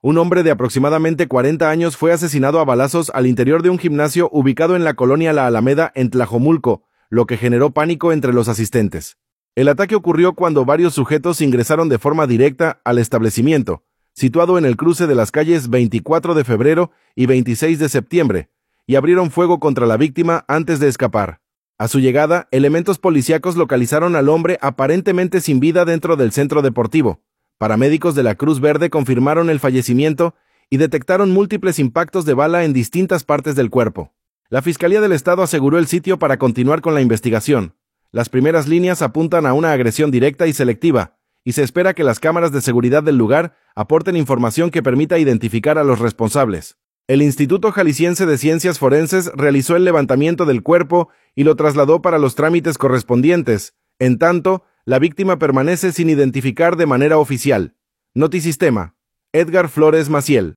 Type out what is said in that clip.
Un hombre de aproximadamente 40 años fue asesinado a balazos al interior de un gimnasio ubicado en la colonia La Alameda en Tlajomulco, lo que generó pánico entre los asistentes. El ataque ocurrió cuando varios sujetos ingresaron de forma directa al establecimiento, situado en el cruce de las calles 24 de febrero y 26 de septiembre, y abrieron fuego contra la víctima antes de escapar. A su llegada, elementos policíacos localizaron al hombre aparentemente sin vida dentro del centro deportivo. Paramédicos de la Cruz Verde confirmaron el fallecimiento y detectaron múltiples impactos de bala en distintas partes del cuerpo. La Fiscalía del Estado aseguró el sitio para continuar con la investigación. Las primeras líneas apuntan a una agresión directa y selectiva, y se espera que las cámaras de seguridad del lugar aporten información que permita identificar a los responsables. El Instituto Jalisciense de Ciencias Forenses realizó el levantamiento del cuerpo y lo trasladó para los trámites correspondientes. En tanto, la víctima permanece sin identificar de manera oficial. Notisistema. Edgar Flores Maciel.